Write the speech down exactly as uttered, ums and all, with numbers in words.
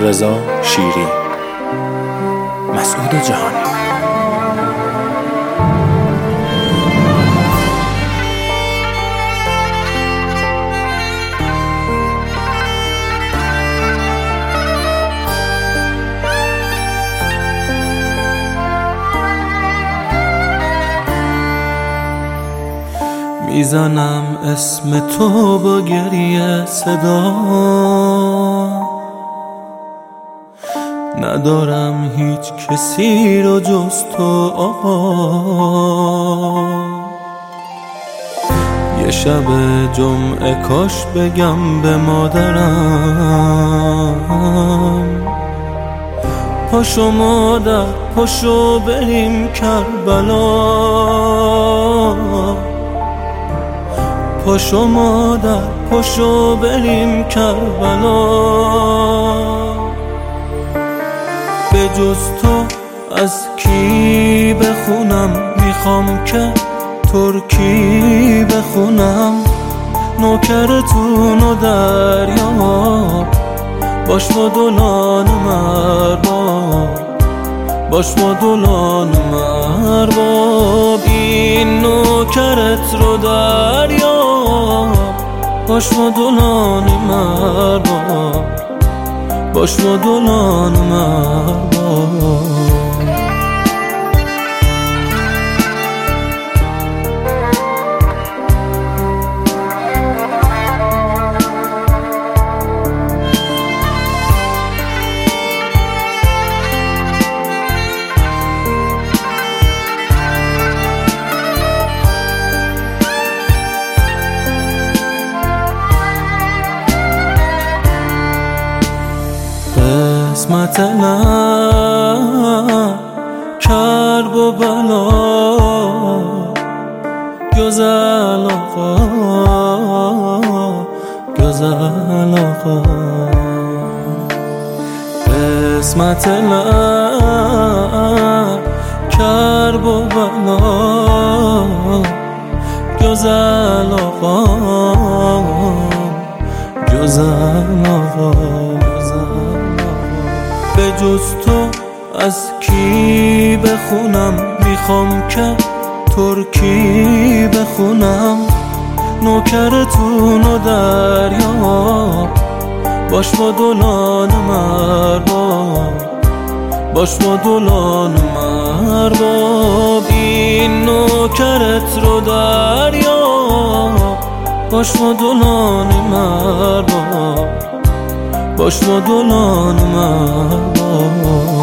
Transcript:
رضا شیری. مسعود جهانی. میزنم اسم تو با گریه صدا، ندارم هیچ کسی رو جز تو آقا. یه شب جمعه کاش بگم به مادرم، پاشو مادر پاشو بریم کربلا، پاشو مادر پاشو بریم کربلا. به جز تو از کی بخونم، میخوام که ترکی بخونم. نوکرتون و دریا باش مدلان مرباب، باش مدلان مرباب. این نوکرت رو دریا باش مدلان مرباب، باش مدلان مرباب. قسمت من کرب و بلا، گزل آقا گزل آقا. قسمت من کرب و بلا، گزل آقا گزل آقا. به جز تو از کی بخونم، میخوام که ترکی بخونم. نوکرتون و دریا باش مدلان مرباب، باش مدلان مرباب. این نوکرت رو دریا باش مدلان مرباب، باش مدلان مرباب.